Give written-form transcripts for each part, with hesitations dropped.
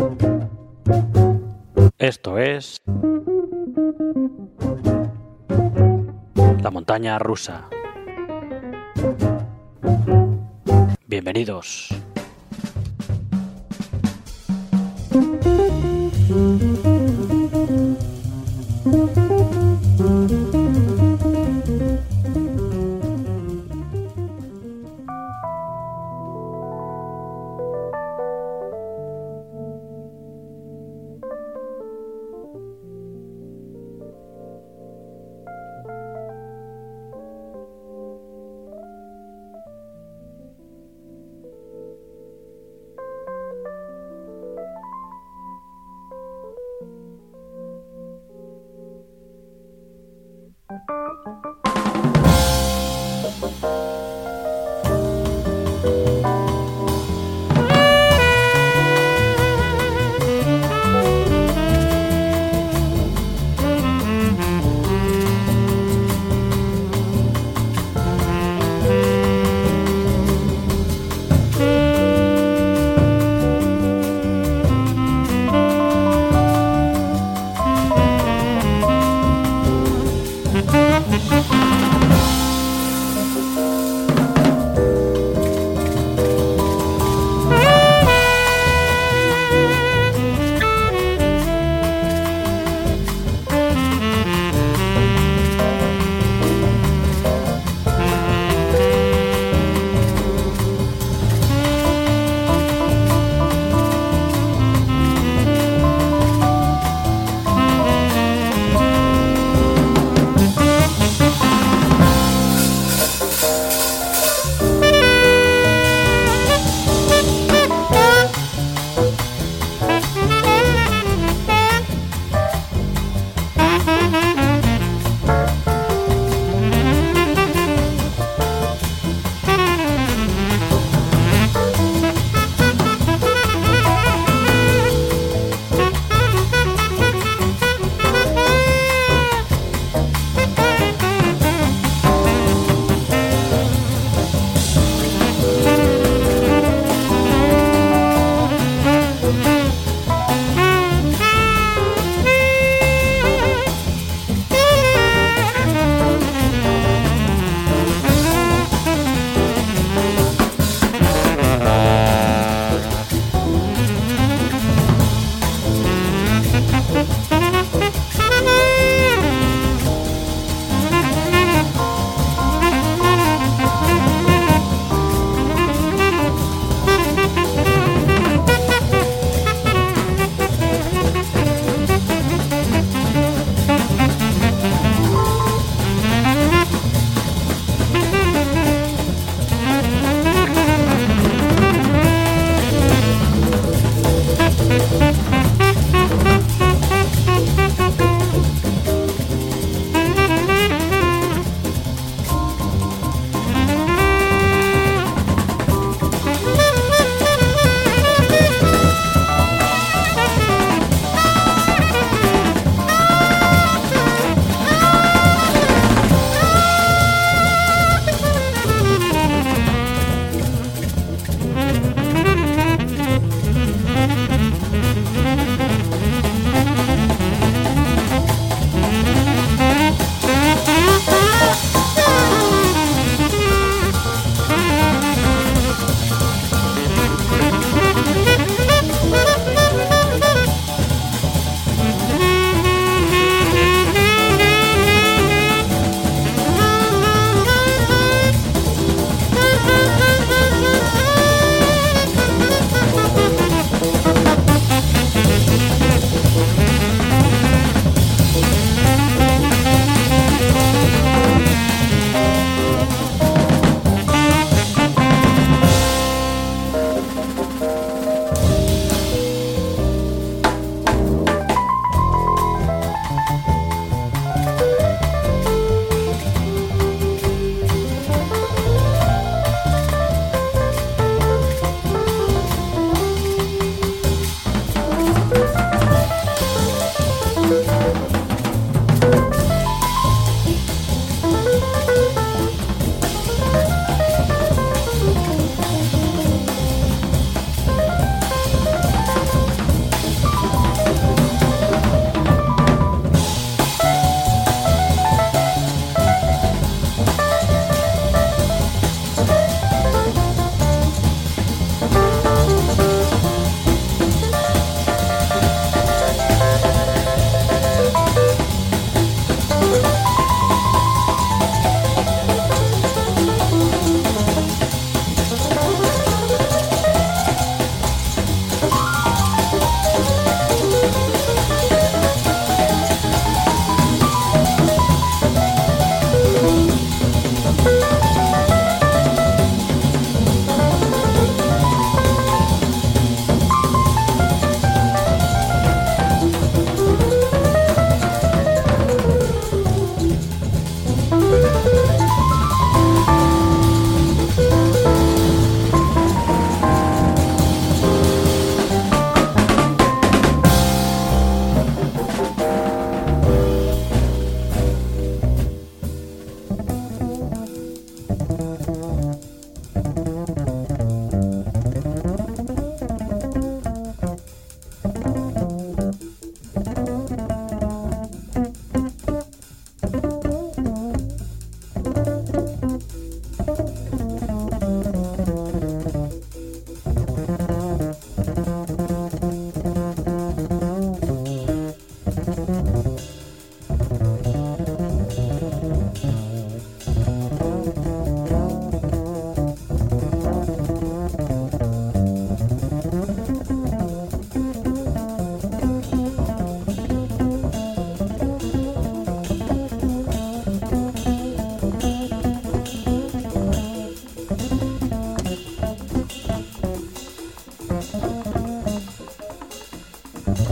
Esto es la montaña rusa. Bienvenidos.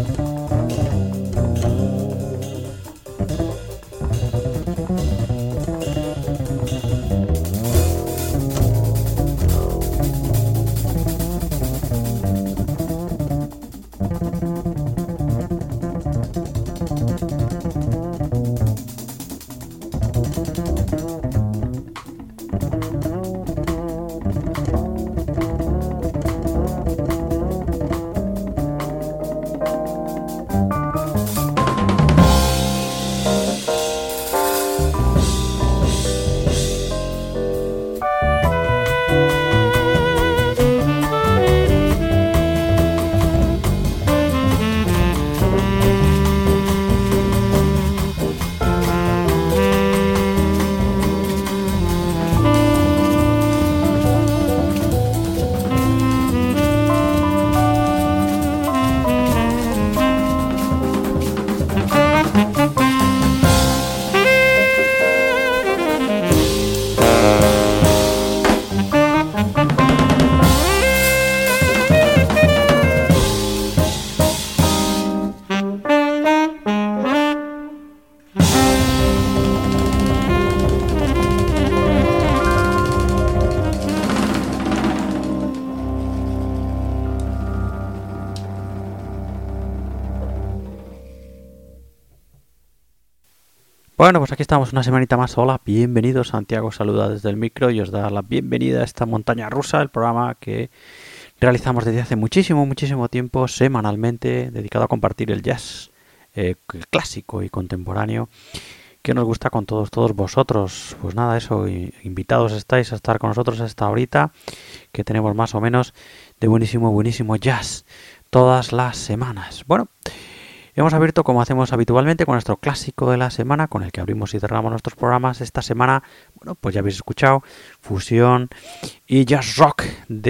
Bueno, pues aquí estamos una semanita más. Hola, bienvenidos. Santiago saluda desde el micro y os da la bienvenida a esta montaña rusa, el programa que realizamos desde hace muchísimo tiempo, semanalmente, dedicado a compartir el jazz clásico y contemporáneo que nos gusta con todos vosotros. Pues nada, eso, invitados estáis a estar con nosotros a esta horita que tenemos más o menos de buenísimo jazz todas las semanas. Bueno, hemos abierto, como hacemos habitualmente, con nuestro clásico de la semana, con el que abrimos y cerramos nuestros programas. Esta semana, bueno, pues ya habéis escuchado, fusión y jazz rock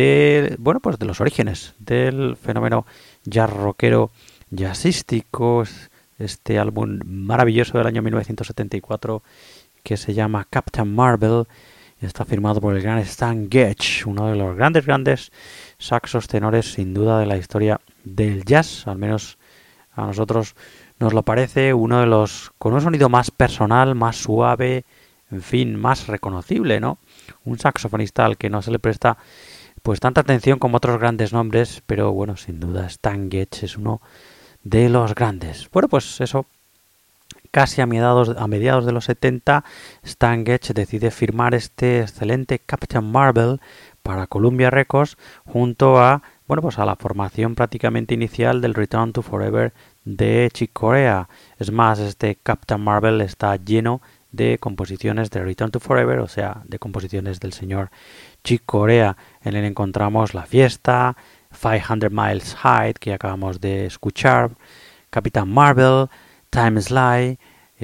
de los orígenes del fenómeno jazz rockero jazzístico. Este álbum maravilloso del año 1974 que se llama Captain Marvel. Está firmado por el gran Stan Getz, uno de los grandes saxos tenores sin duda de la historia del jazz, al menos a nosotros nos lo parece, uno de los con un sonido más personal, más suave, en fin, más reconocible, ¿no? Un saxofonista al que no se le presta pues tanta atención como otros grandes nombres, pero bueno, sin duda Stan Getz es uno de los grandes. Bueno, pues eso, casi a mediados de los 70, Stan Getz decide firmar este excelente Captain Marvel para Columbia Records junto a a la formación prácticamente inicial del Return to Forever de Chick Corea. Es más, este Captain Marvel está lleno de composiciones de Return to Forever, o sea, de composiciones del señor Chick Corea. En él encontramos La Fiesta, 500 Miles High, que acabamos de escuchar, Captain Marvel, Time Sly,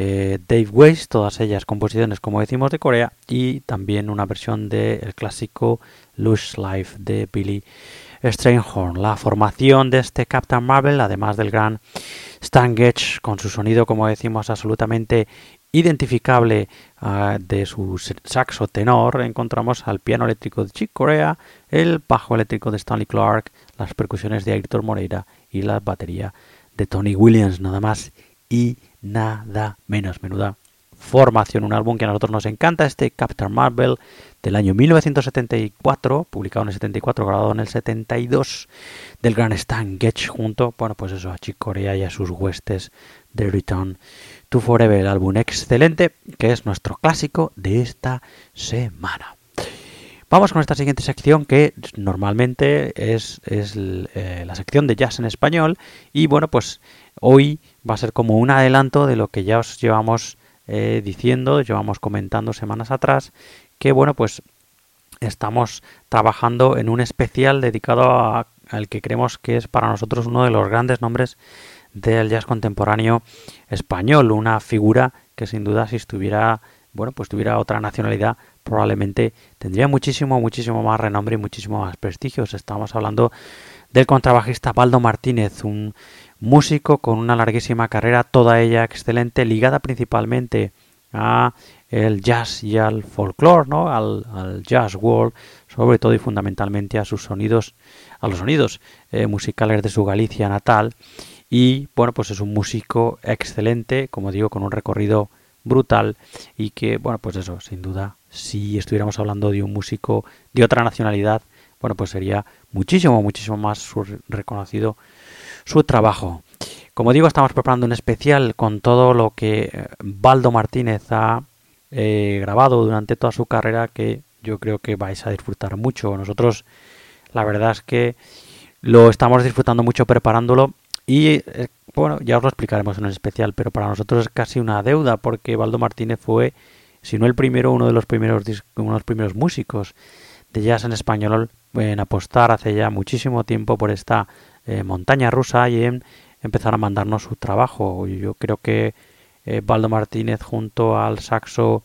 Dave Weiss, todas ellas composiciones, como decimos, de Corea, y también una versión del clásico Lush Life de Billy Strayhorn. La formación de este Captain Marvel, además del gran Stan Getz, con su sonido, como decimos, absolutamente identificable de su saxo tenor, encontramos al piano eléctrico de Chick Corea, el bajo eléctrico de Stanley Clarke, las percusiones de Aitor Moreira y la batería de Tony Williams, nada más y nada menos. Menuda formación, un álbum que a nosotros nos encanta, este Captain Marvel del año 1974, publicado en el 74, grabado en el 72, del gran Stan Getz junto, a Chick Corea y a sus huestes de Return to Forever, el álbum excelente que es nuestro clásico de esta semana. Vamos con esta siguiente sección, que normalmente es la sección de jazz en español, y hoy va a ser como un adelanto de lo que ya os llevamos llevamos comentando semanas atrás, que estamos trabajando en un especial dedicado al que creemos que es para nosotros uno de los grandes nombres del jazz contemporáneo español, una figura que sin duda, si tuviera otra nacionalidad, probablemente tendría muchísimo más renombre y muchísimo más prestigio. Estamos hablando del contrabajista Baldo Martínez, un músico con una larguísima carrera, toda ella excelente, ligada principalmente a el jazz y al folclore, ¿no? al jazz world, sobre todo y fundamentalmente a los sonidos musicales de su Galicia natal. y bueno, pues es un músico excelente, como digo, con un recorrido brutal y que, bueno, pues eso, sin duda, si estuviéramos hablando de un músico de otra nacionalidad, bueno, pues sería muchísimo más reconocido su trabajo. Como digo, estamos preparando un especial con todo lo que Baldo Martínez ha grabado durante toda su carrera, que yo creo que vais a disfrutar mucho. Nosotros, la verdad es que lo estamos disfrutando mucho preparándolo y bueno, ya os lo explicaremos en el especial, pero para nosotros es casi una deuda porque Baldo Martínez fue, si no el primero, uno de los primeros músicos de jazz en español en apostar hace ya muchísimo tiempo por esta montaña rusa y en empezar a mandarnos su trabajo. Yo creo que Baldo Martínez junto al saxo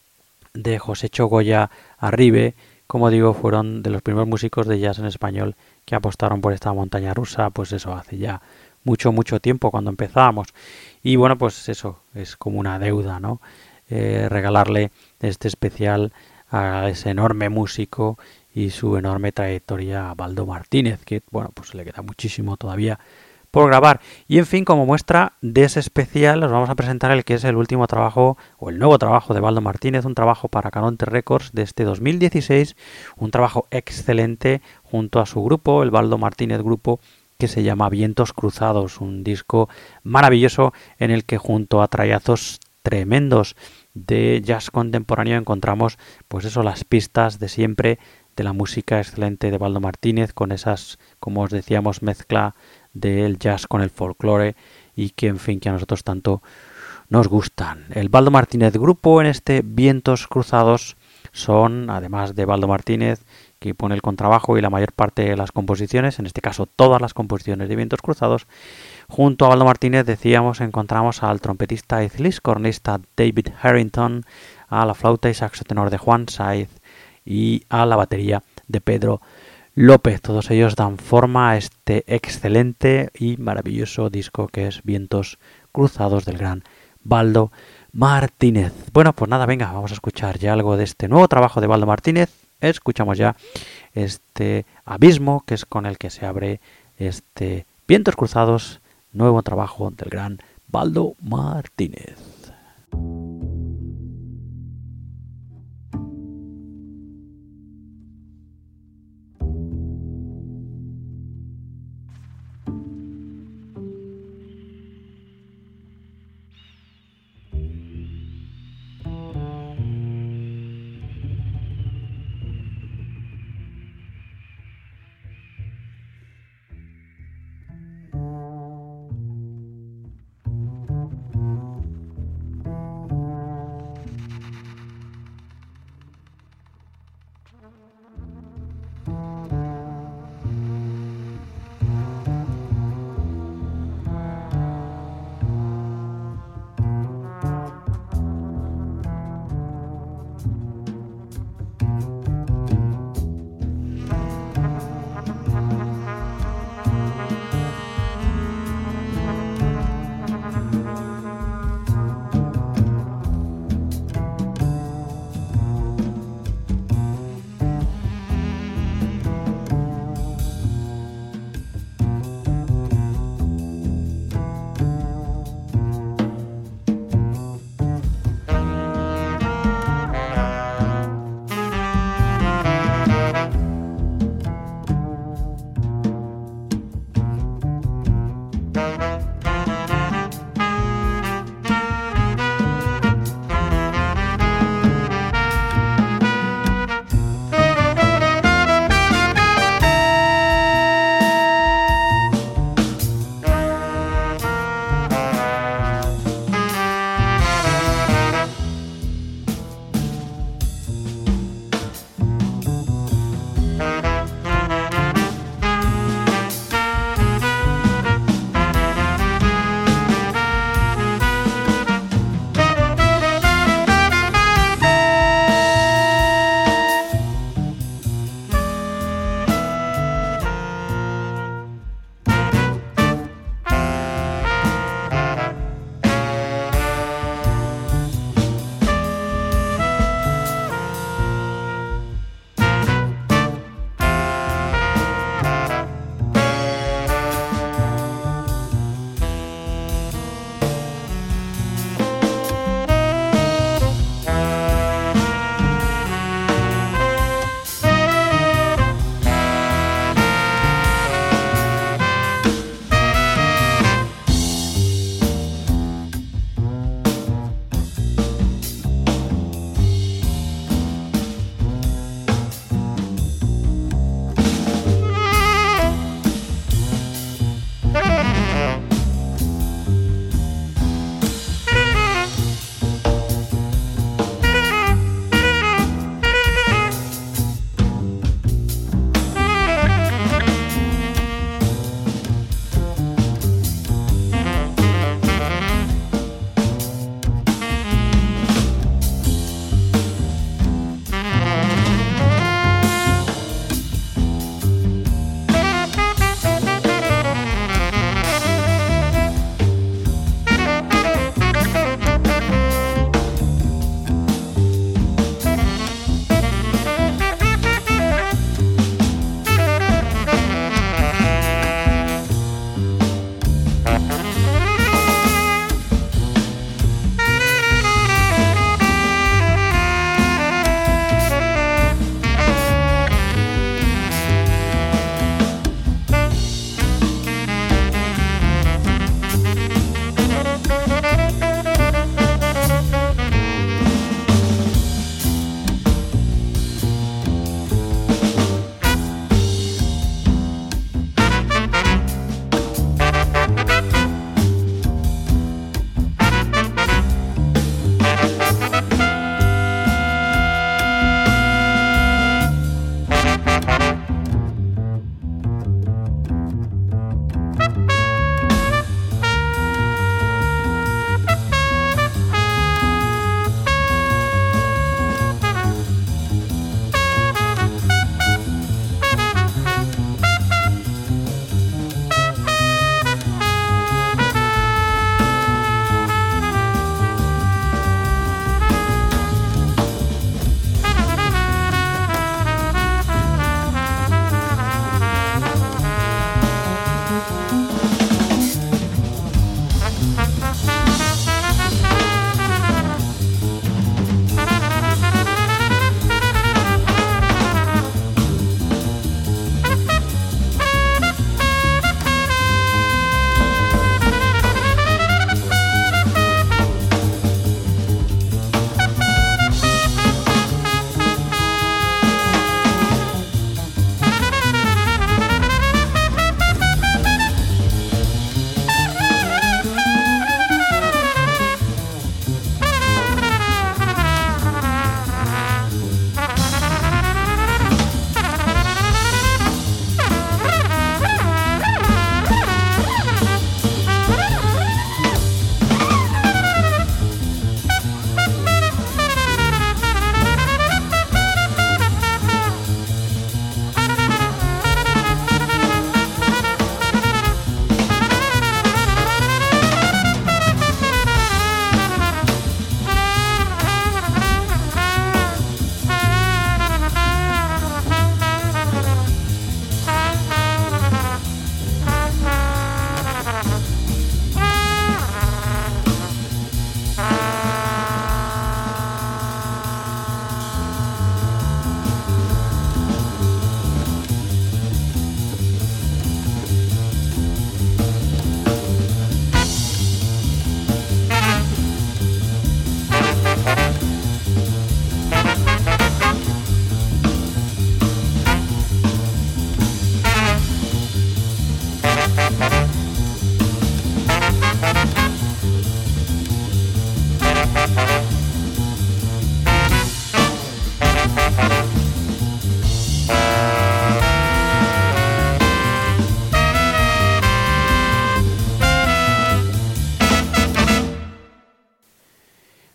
de José Goya Arribe, como digo, fueron de los primeros músicos de jazz en español que apostaron por esta montaña rusa, pues eso, hace ya mucho tiempo cuando empezábamos. Y bueno, pues eso, es como una deuda, ¿no? Regalarle este especial a ese enorme músico y su enorme trayectoria a Baldo Martínez, que bueno, pues le queda muchísimo todavía por grabar. Y en fin, como muestra de ese especial, os vamos a presentar el que es el último trabajo, o el nuevo trabajo de Baldo Martínez, un trabajo para Caronte Records de este 2016, un trabajo excelente junto a su grupo, el Baldo Martínez Grupo, que se llama Vientos Cruzados, un disco maravilloso en el que junto a trayazos tremendos de jazz contemporáneo encontramos, pues eso, las pistas de siempre de la música excelente de Baldo Martínez, con esas, como os decíamos, mezcla del jazz con el folclore y que, en fin, que a nosotros tanto nos gustan. El Baldo Martínez Grupo en este Vientos Cruzados son, además de Baldo Martínez, que pone el contrabajo y la mayor parte de las composiciones, en este caso todas las composiciones de Vientos Cruzados, junto a Baldo Martínez, decíamos, encontramos al trompetista y cornista David Harrington, a la flauta y saxo tenor de Juan Saiz y a la batería de Pedro López. Todos ellos dan forma a este excelente y maravilloso disco que es Vientos Cruzados del gran Baldo Martínez. Bueno, pues nada, venga, vamos a escuchar ya algo de este nuevo trabajo de Baldo Martínez. Escuchamos ya este Abismo, que es con el que se abre este Vientos Cruzados, nuevo trabajo del gran Baldo Martínez.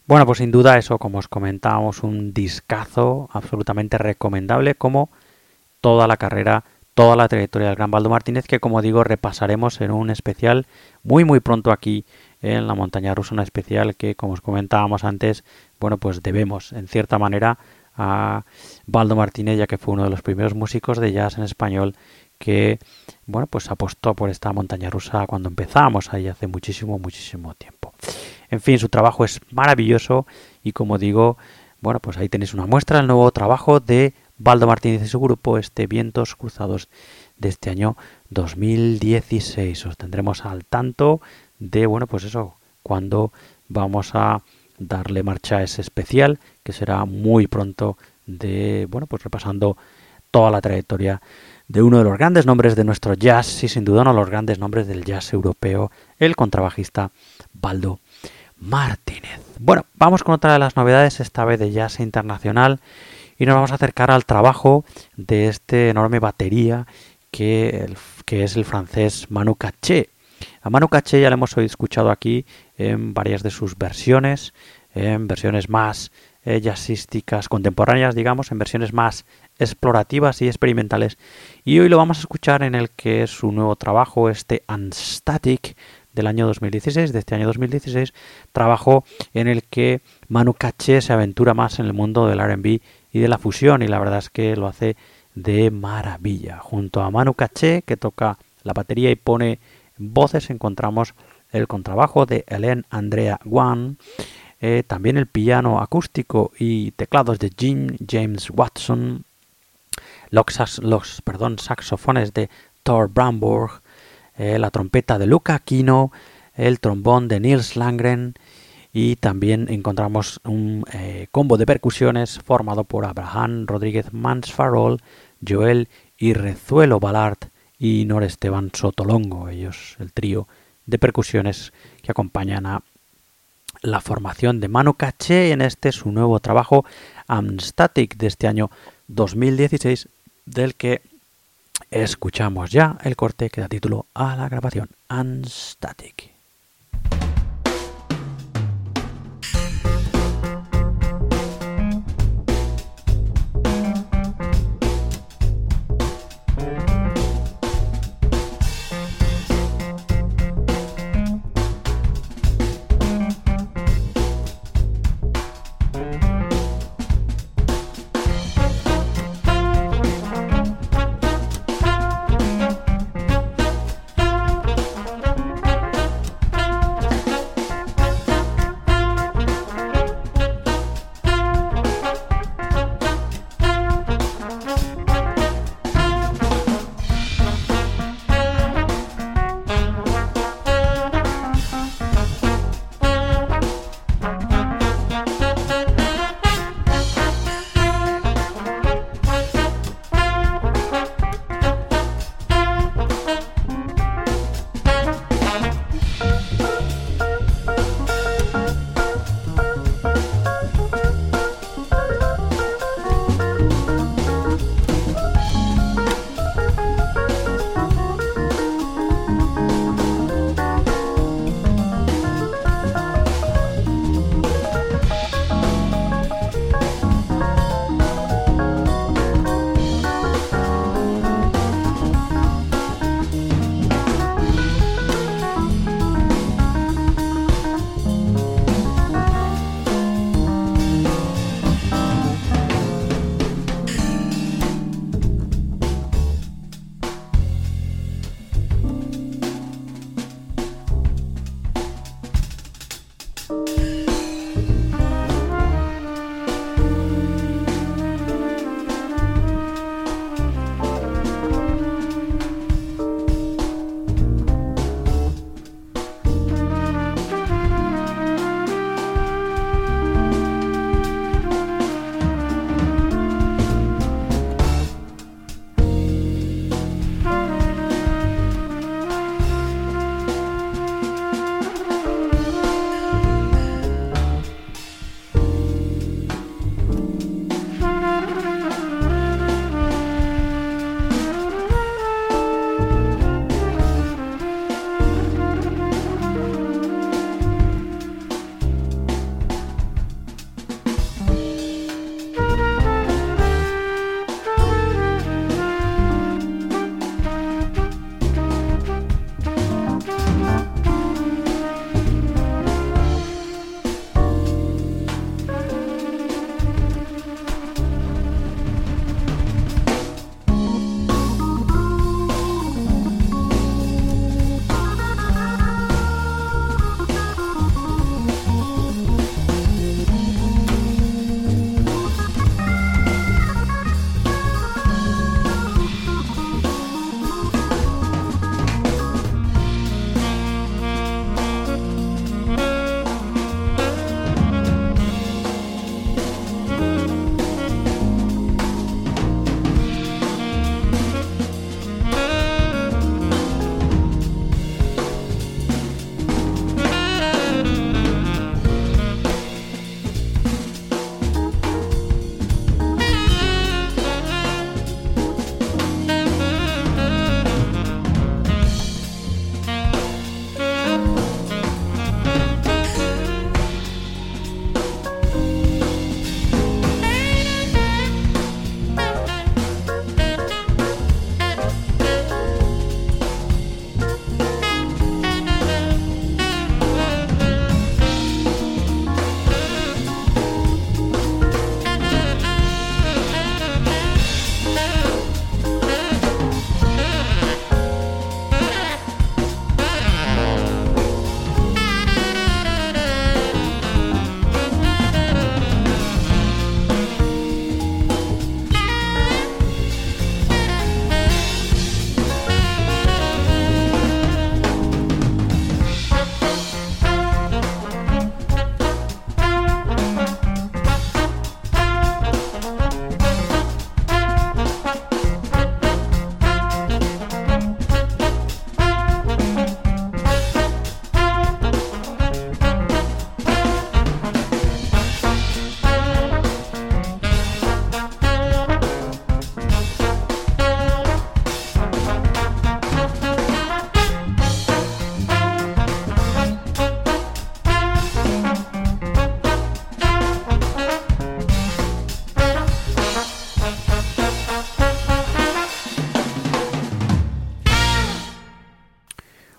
Bueno, pues sin duda eso, como os comentábamos, un discazo absolutamente recomendable, como toda la carrera, toda la trayectoria del gran Baldo Martínez, que como digo repasaremos en un especial muy pronto aquí en la Montaña Rusa, un especial que, como os comentábamos antes, bueno, pues debemos en cierta manera a Baldo Martínez, ya que fue uno de los primeros músicos de jazz en español que, bueno, pues apostó por esta montaña rusa cuando empezábamos ahí hace muchísimo tiempo. En fin, su trabajo es maravilloso y, como digo, bueno, pues ahí tenéis una muestra del nuevo trabajo de Baldo Martínez y su grupo, Vientos Cruzados, de este año 2016. Os tendremos al tanto de, bueno, pues eso, cuando vamos a darle marcha a ese especial, que será muy pronto, de, bueno, pues repasando toda la trayectoria de uno de los grandes nombres de nuestro jazz y sin duda uno de los grandes nombres del jazz europeo, el contrabajista Baldo Martínez. Bueno, vamos con otra de las novedades, esta vez de jazz internacional, y nos vamos a acercar al trabajo de este enorme batería que es el francés Manu Katché. A Manu Katché ya le hemos escuchado aquí en varias de sus versiones, en versiones más jazzísticas contemporáneas, digamos, en versiones más explorativas y experimentales, y hoy lo vamos a escuchar en el que es su nuevo trabajo, Unstatic, del año 2016, de este año 2016, trabajo en el que Manu Katché se aventura más en el mundo del R&B y de la fusión, y la verdad es que lo hace de maravilla. Junto a Manu Katché, que toca la batería y pone voces, encontramos el contrabajo de Hélène Andrea Guan, también el acústico y teclados de James Watson, los saxofones de Thor Bramborg, la trompeta de Luca Aquino, el trombón de Nils Landgren, y también encontramos un combo de percusiones formado por Abraham Rodríguez Mansfarol, Joel Irrezuelo Ballard y Nor Esteban Sotolongo, ellos el trío de percusiones que acompañan a la formación de Manu Katché en su nuevo trabajo Unstatic de este año 2016, del que escuchamos ya el corte que da título a la grabación, Unstatic.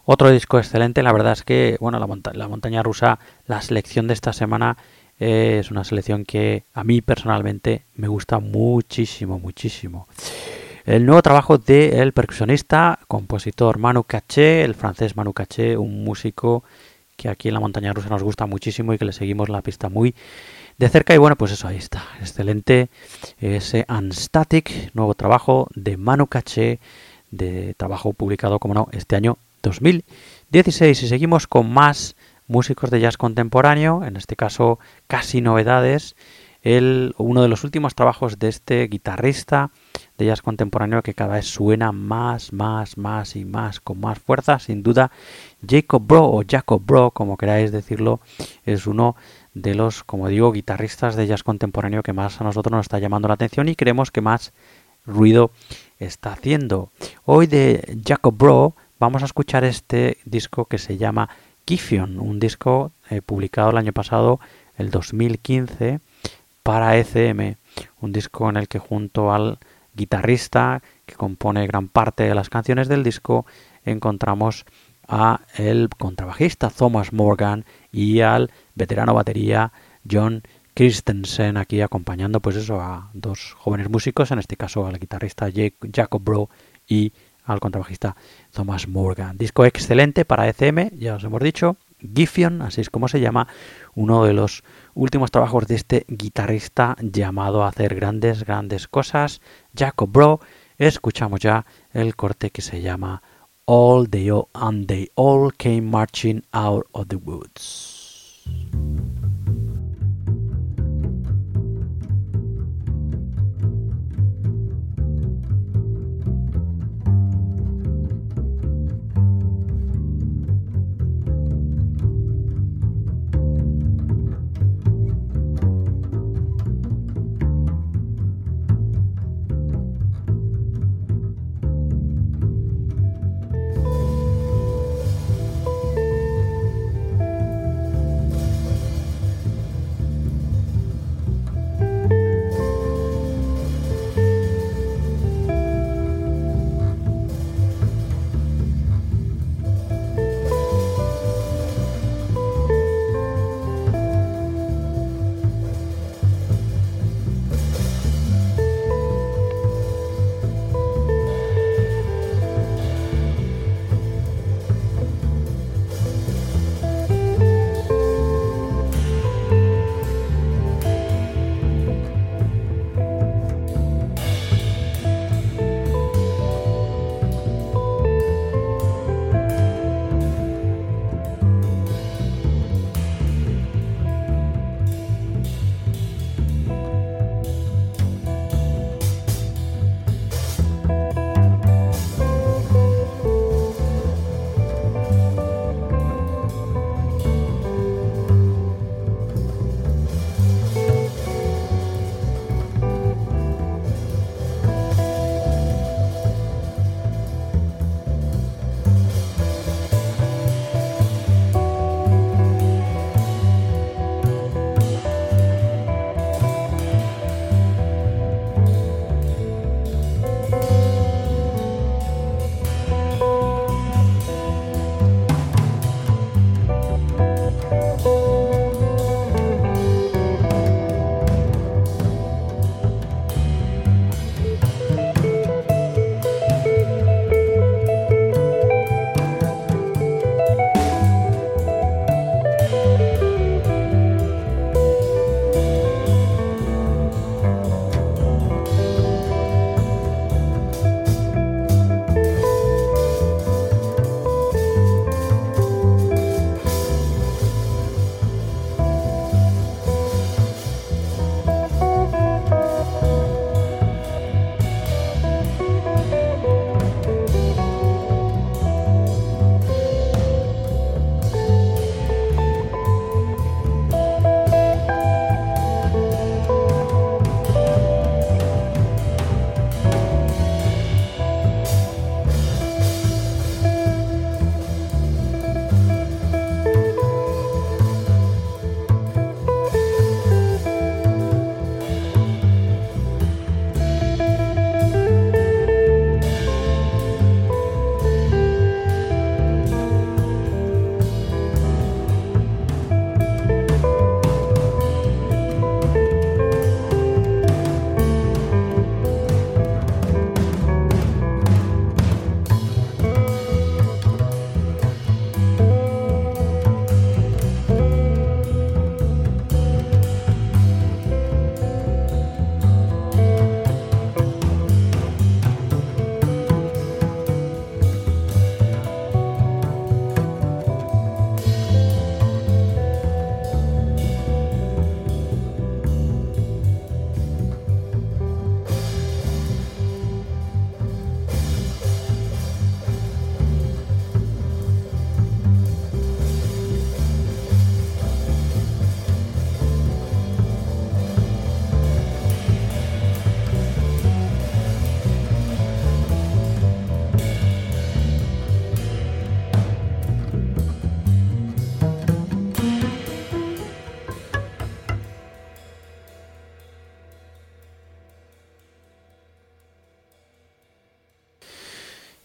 Otro disco excelente, la verdad es que, bueno, la montaña rusa, la selección de esta semana es una selección que a mí personalmente me gusta muchísimo, muchísimo. El nuevo trabajo del percusionista, compositor Manu Katché, el francés Manu Katché, un músico que aquí en la montaña rusa nos gusta muchísimo y que le seguimos la pista muy de cerca. Y bueno, pues eso, ahí está, excelente ese Unstatic, nuevo trabajo de Manu Katché, de trabajo publicado, como no, este año 2016. Y seguimos con más músicos de jazz contemporáneo, en este caso casi novedades. Uno de los últimos trabajos de este guitarrista de jazz contemporáneo que cada vez suena más y más, con más fuerza, sin duda. Jacob Bro, o Jacob Bro, como queráis decirlo, es uno de los, como digo, guitarristas de jazz contemporáneo que más a nosotros nos está llamando la atención y creemos que más ruido está haciendo. Hoy de Jacob Bro vamos a escuchar este disco que se llama Gifion, un disco publicado el año pasado, el 2015, para ECM, un disco en el que junto al guitarrista que compone gran parte de las canciones del disco encontramos a el contrabajista Thomas Morgan y al veterano batería John Christensen, aquí acompañando pues eso a dos jóvenes músicos, en este caso al guitarrista Jacob Bro y al contrabajista Thomas Morgan. Disco excelente para ECM, ya os hemos dicho, Gifion, así es como se llama, uno de los últimos trabajos de este guitarrista llamado a hacer grandes cosas, Jacob Bro. Escuchamos ya el corte que se llama All They All Came Marching Out of the Woods.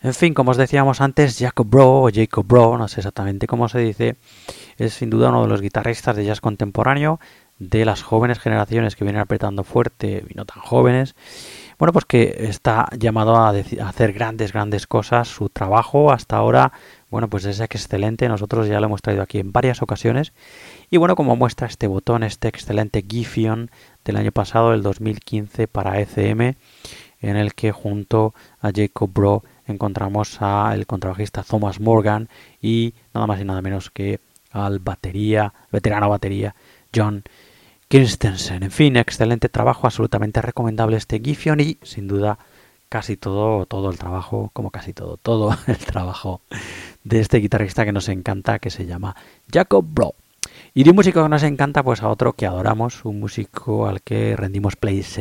En fin, como os decíamos antes, Jacob Bro, o Jacob Bro, no sé exactamente cómo se dice, es sin duda uno de los guitarristas de jazz contemporáneo de las jóvenes generaciones que vienen apretando fuerte y no tan jóvenes. Bueno, pues que está llamado a hacer grandes cosas. Su trabajo hasta ahora, bueno, pues es excelente. Nosotros ya lo hemos traído aquí en varias ocasiones. Y bueno, como muestra este botón, este excelente Gifion del año pasado, el 2015 para ECM, en el que junto a Jacob Bro encontramos al contrabajista Thomas Morgan y nada más y nada menos que al veterano batería John Christensen. En fin, excelente trabajo, absolutamente recomendable este Gifion y sin duda casi todo el trabajo, como casi todo el trabajo de este guitarrista que nos encanta, que se llama Jacob Bro. Y de un músico que nos encanta, pues a otro que adoramos, un músico al que rendimos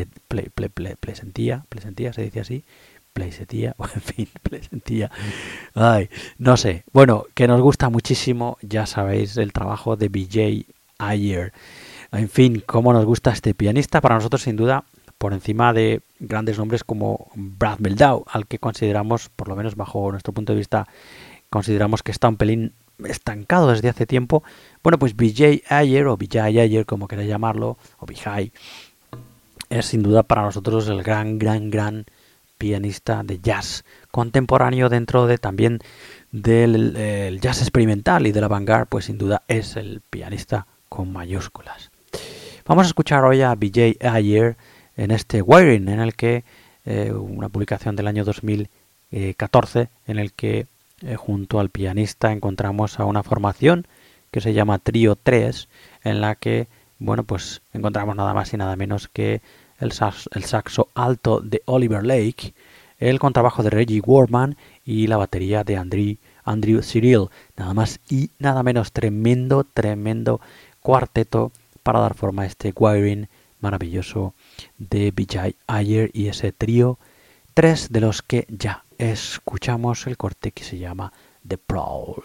pleisentía, se dice así, pleisentía, o en fin, pleisentía, ay, no sé, bueno, que nos gusta muchísimo, ya sabéis, el trabajo de BJ Ayer. En fin, cómo nos gusta este pianista, para nosotros sin duda, por encima de grandes nombres como Brad Mehldau, al que consideramos, por lo menos bajo nuestro punto de vista, consideramos que está un pelín estancado desde hace tiempo. Bueno, pues BJ Ayer, o Vijay Ayer, como queráis llamarlo, o Vijay, es sin duda para nosotros el gran pianista de jazz contemporáneo dentro de también del el jazz experimental y de la vanguard, pues sin duda es el pianista con mayúsculas. Vamos a escuchar hoy a BJ Ayer en este Wiring, en el que una publicación del año 2014, en el que junto al pianista encontramos a una formación que se llama Trío 3, en la que, bueno, pues encontramos nada más y nada menos que el saxo alto de Oliver Lake, el contrabajo de Reggie Workman y la batería de Andrew Cyril. Nada más y nada menos, tremendo cuarteto para dar forma a este wiring maravilloso de Vijay Ayer y ese trío 3 de los que ya escuchamos el corte que se llama The Prowl.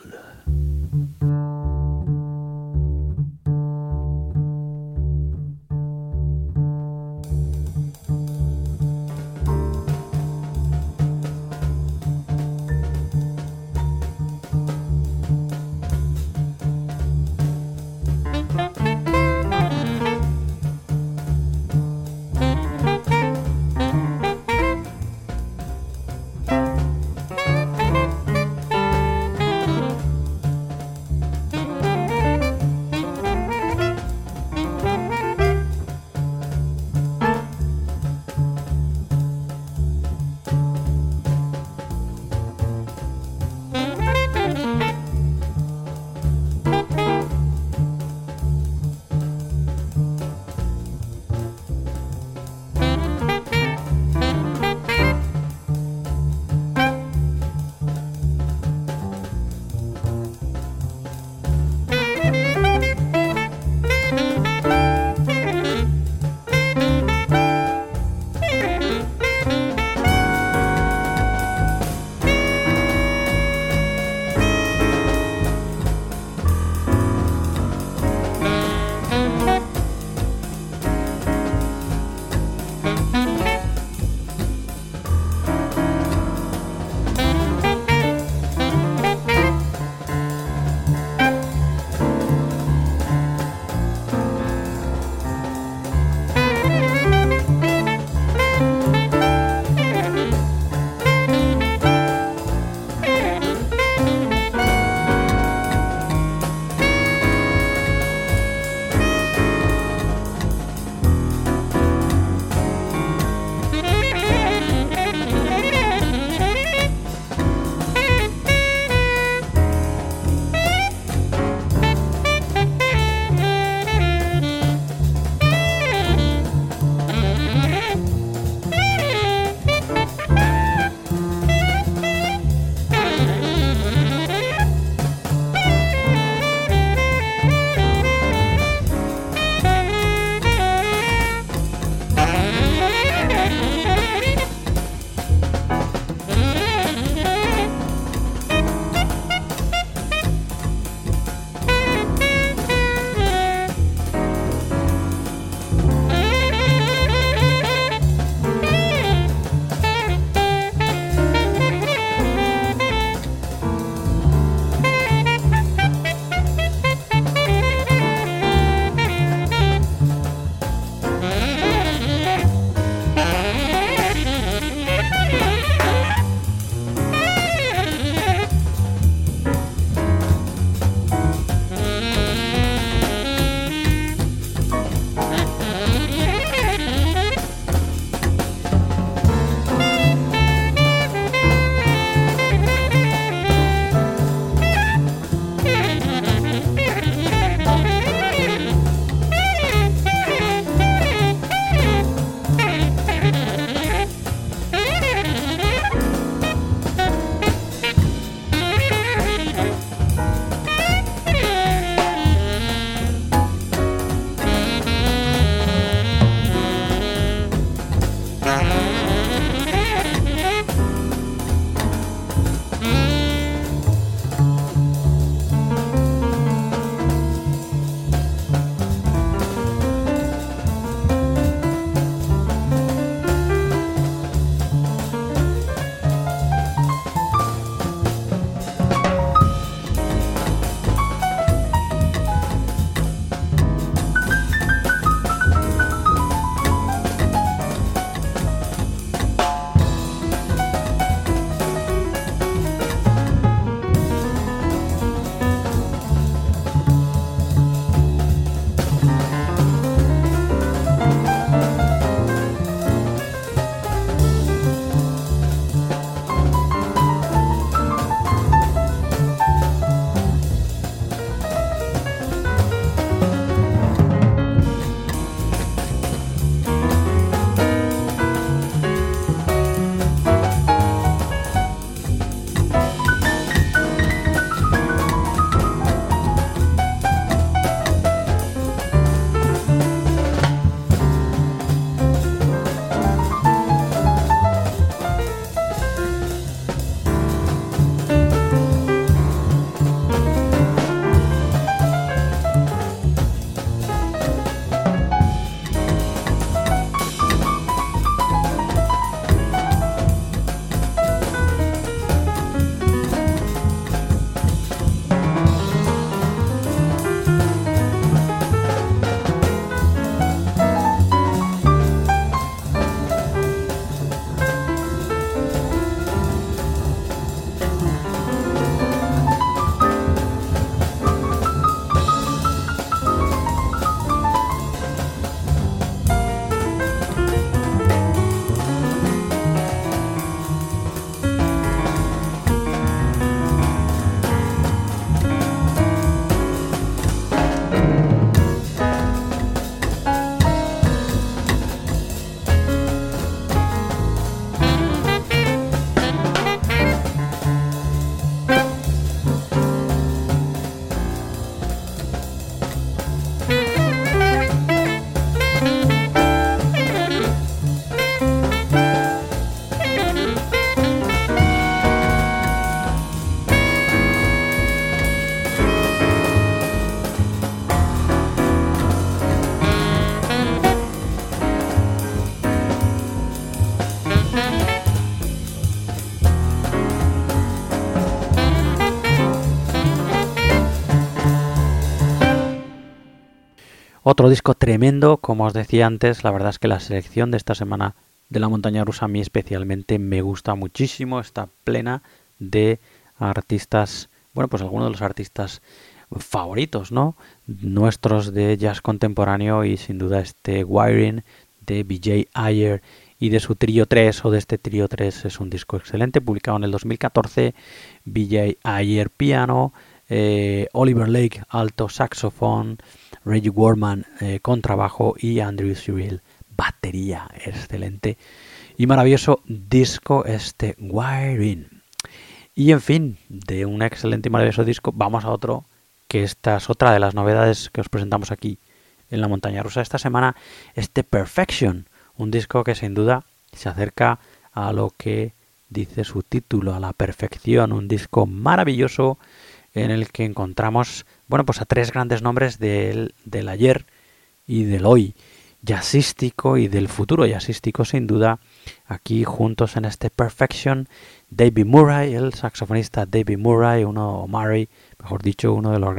Otro disco tremendo, como os decía antes, la verdad es que la selección de esta semana de la montaña rusa a mí especialmente me gusta muchísimo, está plena de artistas, bueno, pues algunos de los artistas favoritos, ¿no? Nuestros de jazz contemporáneo, y sin duda este Wiring de BJ Ayer y de su Trío 3, o de este Trío 3, es un disco excelente, publicado en el 2014, BJ Ayer piano, Oliver Lake alto saxofón, Reggie Warman contrabajo y Andrew Cyril batería. Excelente y maravilloso disco este Wiring. Y en fin, de un excelente y maravilloso disco vamos a otro, que esta es otra de las novedades que os presentamos aquí en la montaña rusa esta semana, este Perfection, un disco que sin duda se acerca a lo que dice su título, a la perfección, un disco maravilloso en el que encontramos, bueno, pues a tres grandes nombres del ayer y del hoy jazzístico y del futuro jazzístico, sin duda, aquí juntos en este Perfection. David Murray, el saxofonista David Murray, mejor dicho, uno de los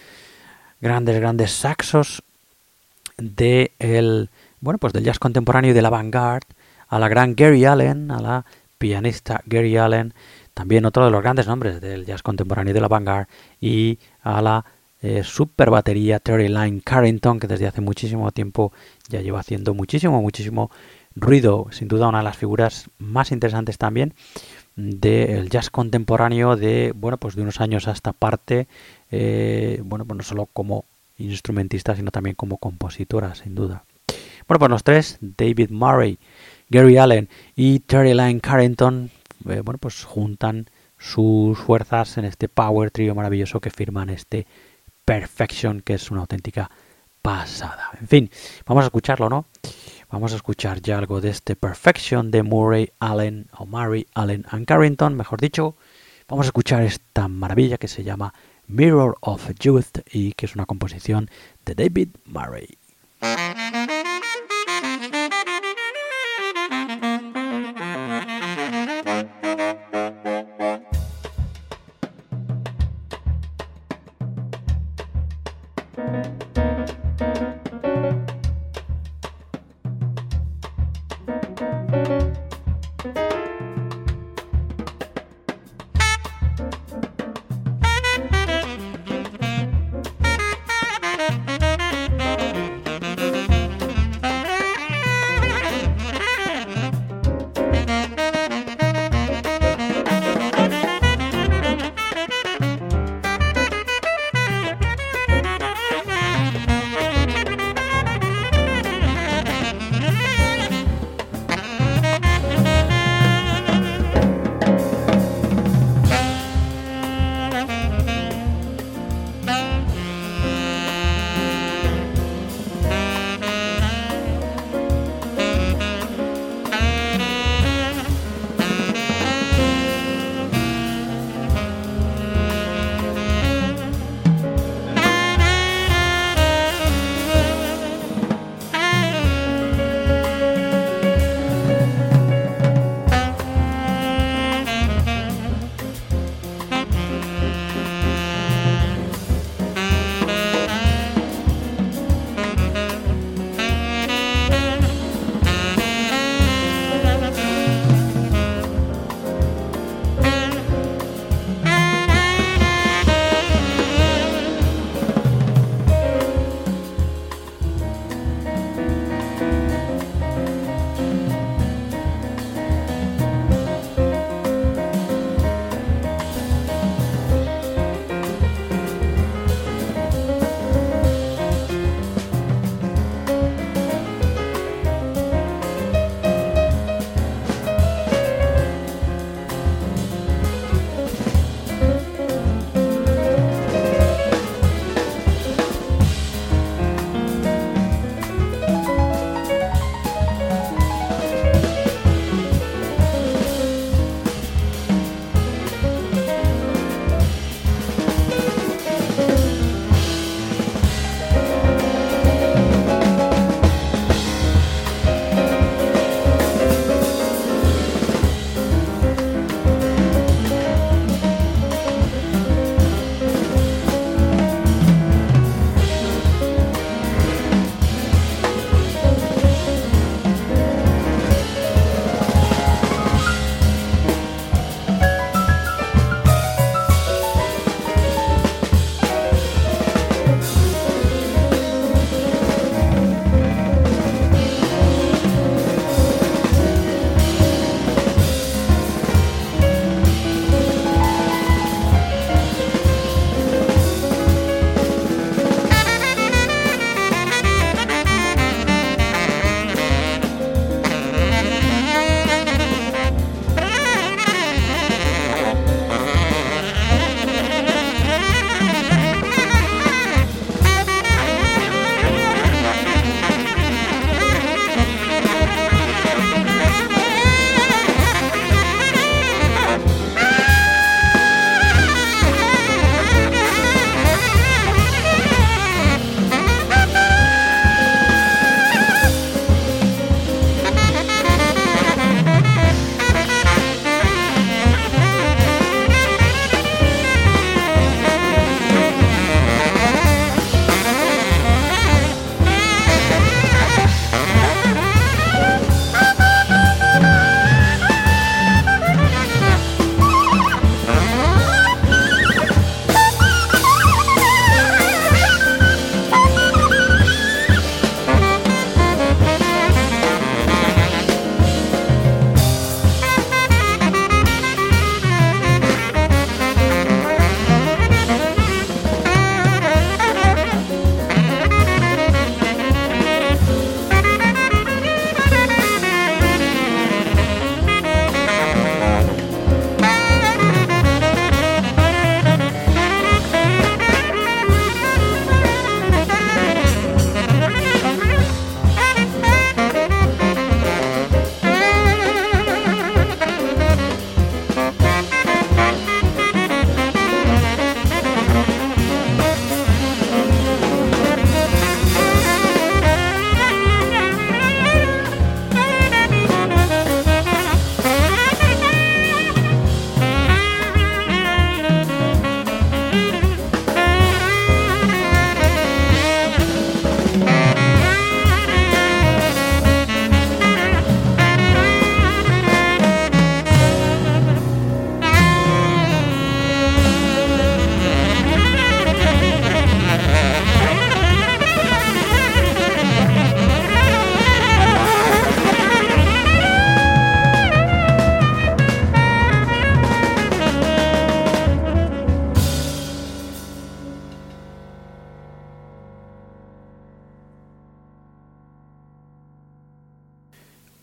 grandes saxos del jazz contemporáneo y de la vanguard, a la gran Gary Allen, a la pianista Gary Allen, también otro de los grandes nombres del jazz contemporáneo y de la vanguard, y a la super batería Terry Lyne Carrington, que desde hace muchísimo tiempo ya lleva haciendo muchísimo ruido, sin duda una de las figuras más interesantes también del jazz contemporáneo de unos años a esta parte, pues no solo como instrumentista sino también como compositora, sin duda. Bueno, pues los tres, David Murray, Gary Allen y Terry Lyne Carrington, pues juntan sus fuerzas en este power trio maravilloso que firman este Perfection, que es una auténtica pasada. En fin, vamos a escucharlo, ¿no? Vamos a escuchar ya algo de este Perfection de Murray Allen, o Murray Allen and Carrington, mejor dicho. Vamos a escuchar esta maravilla que se llama Mirror of Youth y que es una composición de David Murray.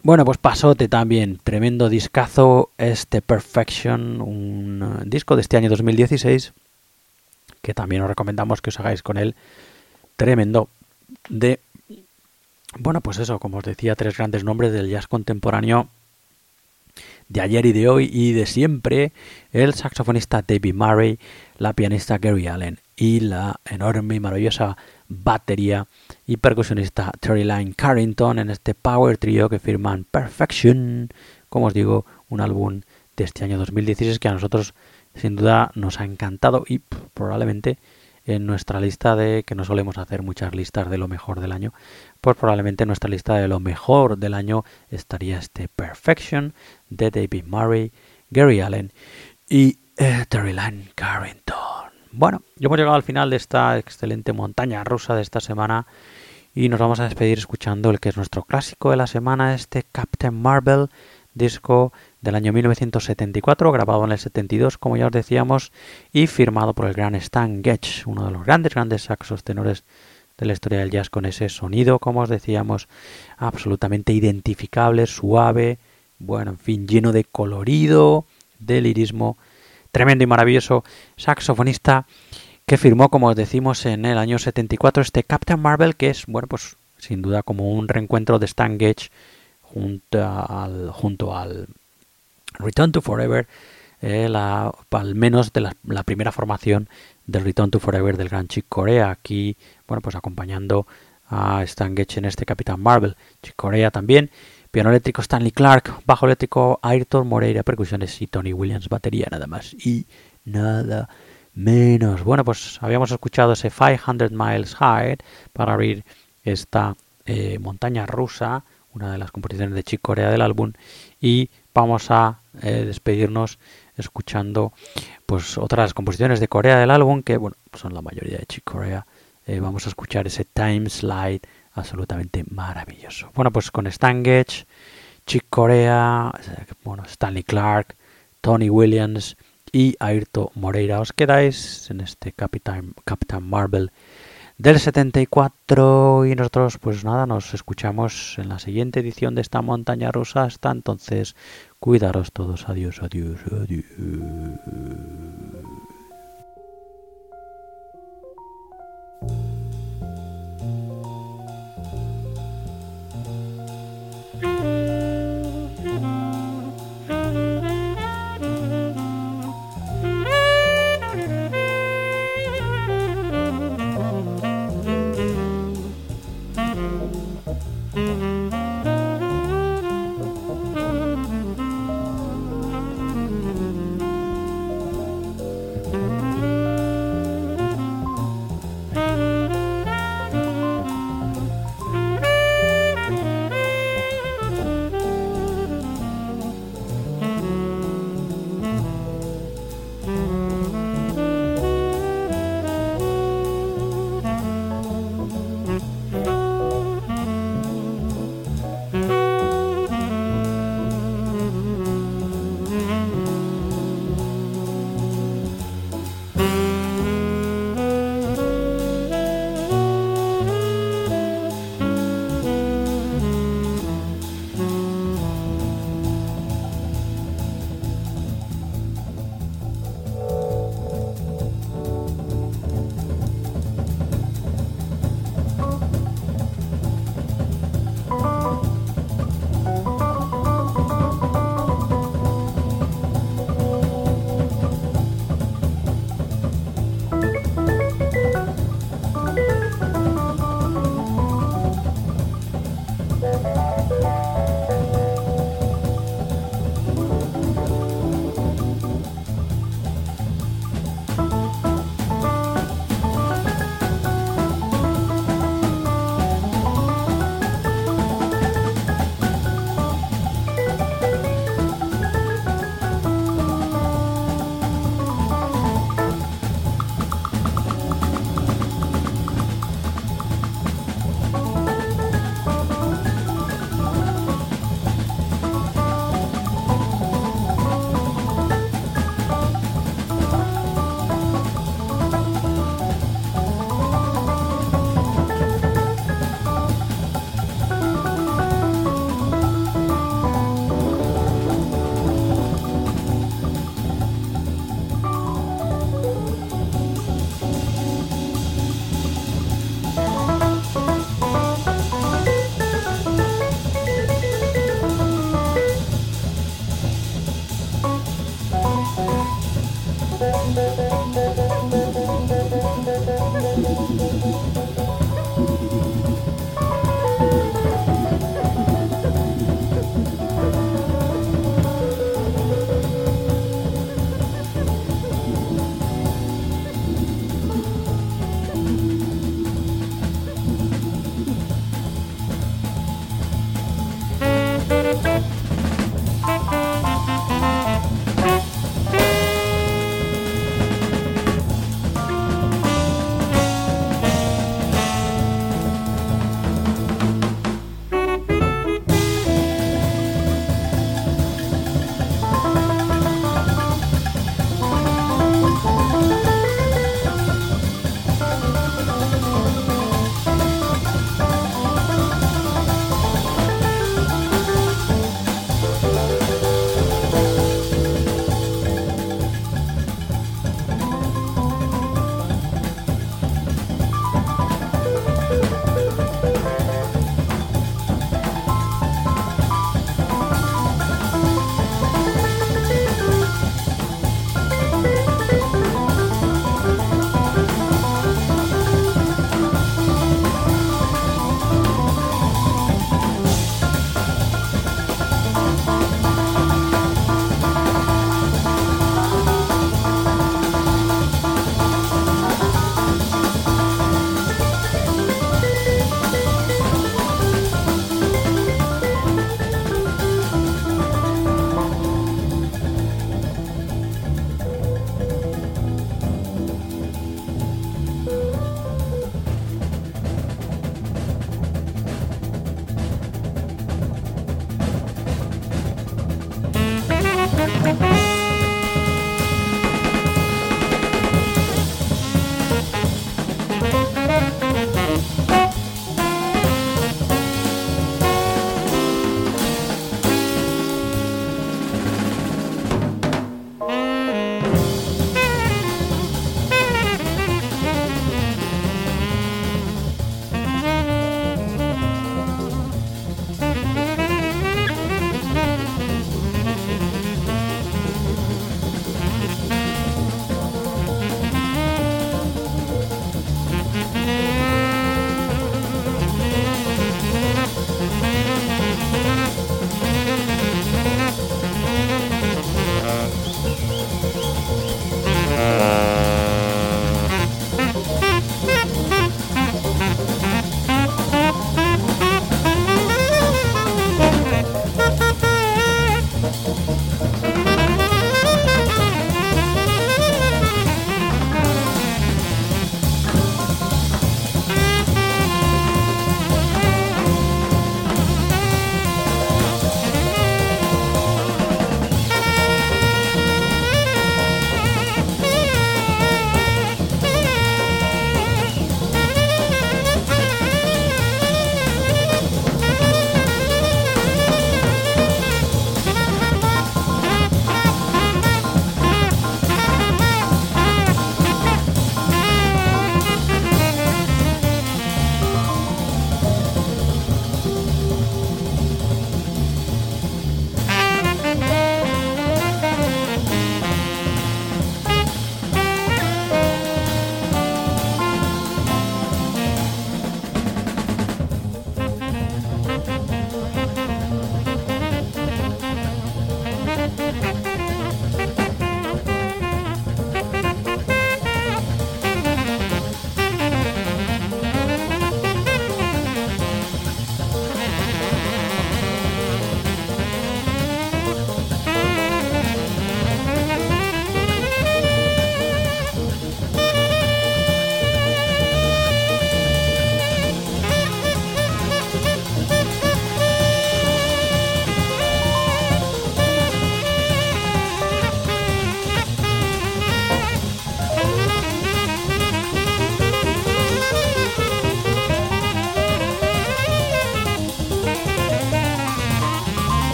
Bueno, pues pasote también, tremendo discazo este Perfection, un disco de este año 2016 que también os recomendamos que os hagáis con él, tremendo, de, bueno, pues eso, como os decía, tres grandes nombres del jazz contemporáneo de ayer y de hoy y de siempre, el saxofonista David Murray, la pianista Gary Allen y la enorme y maravillosa batería y percusionista Terry Lyne Carrington en este power trio que firman Perfection, como os digo, un álbum de este año 2016 que a nosotros sin duda nos ha encantado y probablemente en nuestra lista de, que no solemos hacer muchas listas de lo mejor del año, pues probablemente en nuestra lista de lo mejor del año estaría este Perfection de David Murray, Gary Allen y Terry Lyne Carrington. Bueno, ya hemos llegado al final de esta excelente montaña rusa de esta semana y nos vamos a despedir escuchando el que es nuestro clásico de la semana, este Captain Marvel, disco del año 1974, grabado en el 72, como ya os decíamos, y firmado por el gran Stan Getz, uno de los grandes saxos tenores de la historia del jazz, con ese sonido, como os decíamos, absolutamente identificable, suave, bueno, en fin, lleno de colorido, de lirismo, tremendo y maravilloso saxofonista que firmó, como os decimos, en el año 74 este Captain Marvel, que es, bueno, pues sin duda como un reencuentro de Stan Getz junto al Return to Forever, al menos de la primera formación del Return to Forever del gran Chick Corea, aquí, bueno, pues acompañando a Stan Getz en este Captain Marvel. Chick Corea también, piano eléctrico Stanley Clarke, bajo eléctrico Ayrton Moreira, percusiones y Tony Williams, batería, nada más y nada menos. Bueno, pues habíamos escuchado ese 500 Miles High para abrir esta montaña rusa, una de las composiciones de Chick Corea del álbum, y vamos a despedirnos escuchando pues otras composiciones de Corea del álbum que, bueno, son la mayoría de Chick Corea. Vamos a escuchar ese Time Slide absolutamente maravilloso. Bueno, pues con Stan Getz, Chick Corea, bueno, Stanley Clarke, Tony Williams y Ayrton Moreira, os quedáis en este Captain Marvel del 74 y nosotros pues nada, nos escuchamos en la siguiente edición de esta montaña rusa. Hasta entonces, cuidaros todos, adiós, adiós, adiós.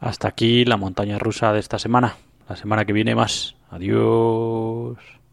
Hasta aquí la montaña rusa de esta semana. La semana que viene más. Adiós.